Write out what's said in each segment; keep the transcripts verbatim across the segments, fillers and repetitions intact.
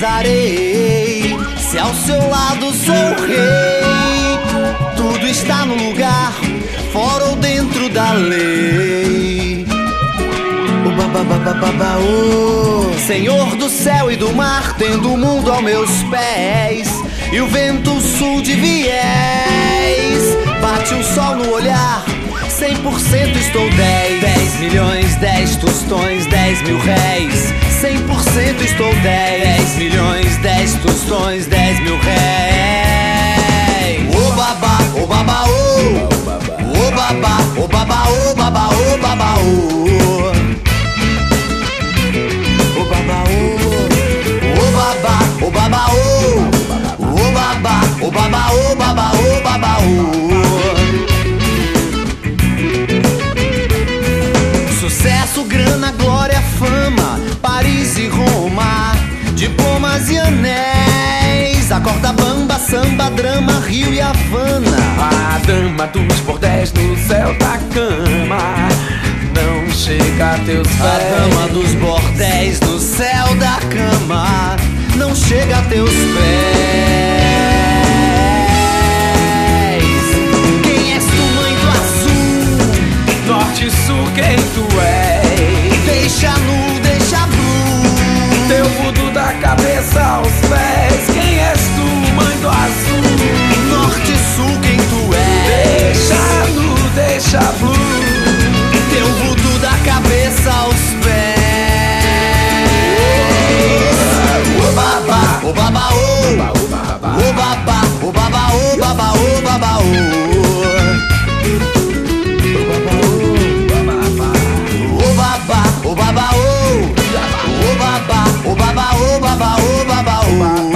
pesarei se ao seu lado sou rei. Tudo está no lugar, fora ou dentro da lei. O babababababa, oh. Senhor do céu e do mar, tendo o mundo aos meus pés e o vento sul de viés. Bate o sol no olhar, cem por cento estou dez. Dez milhões, dez tostões, dez mil réis. Cem por cento estou dez. Dez milhões, dez tostões, dez mil réis. Ô babá, ô babá, ô. Ô babá, ô babá, ô babá, ô babá, ô. Ô babá, ô. Ô babá, ô babá, ô. Ô babá, ô babá, ô babá, ô babá, ô. Sucesso, grana, glória, fama, Paris e Roma, diplomas e anéis, acorda bamba, samba, drama, Rio e Havana. A dama dos bordéis no céu da cama não chega a teus pés. A dama dos bordéis no céu da cama não chega a teus pés. Quem és tu, mãe do azul? Norte e sul, quem tu és? Deixa nu, deixa blue. Teu voodoo da cabeça aos pés. Quem és tu, mãe do azul? Norte e sul, quem tu és? Deixa nu, deixa blue. Teu voodoo da cabeça aos pés. Ô babá, ô babá, ô. Ô babá, ô babá, ô babá, ô babá, ô. Ô babá, ô babá, ô. Ô babá, ô babá, ô babá, ô babá, ô.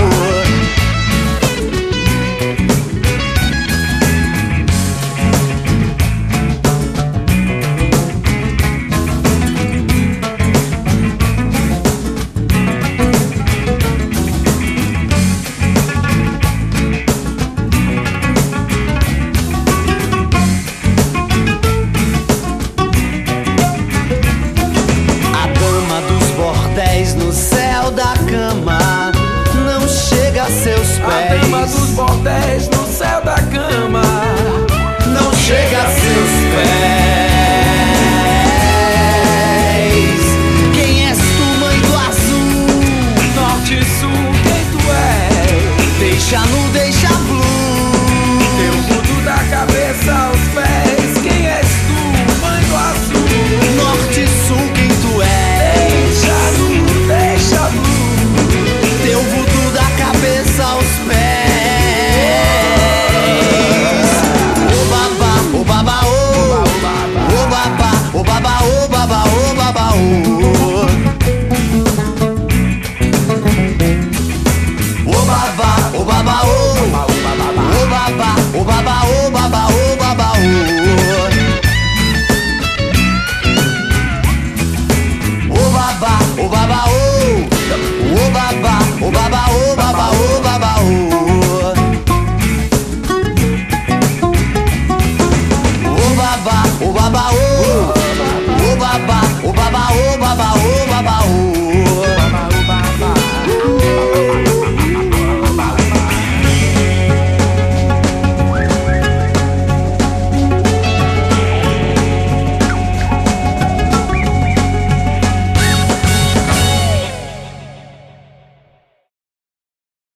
No céu da cama não chega a seus pés. A dama dos bordéis no céu da cama não chega a seus pés. Quem és tu, mãe do azul? Norte e sul, quem tu és? Deixa nu, deixa blue. Teu voodoo da cabeça aos pés. Quem és tu, mãe do azul? Norte e sul, quem tu és? Deixa nu, deixa blue. Teu voodoo da cabeça aos pés. Ô babá, ô babá, ô. Ô babá, ô babá, ô babá, ô babá, ô. Ô babá, ô babá, ô. Ô babá, ô babá, ô babá, ô babá, ô. Ô babá, ô babá, ô. Ô babá, ô babá, ô babá, ô.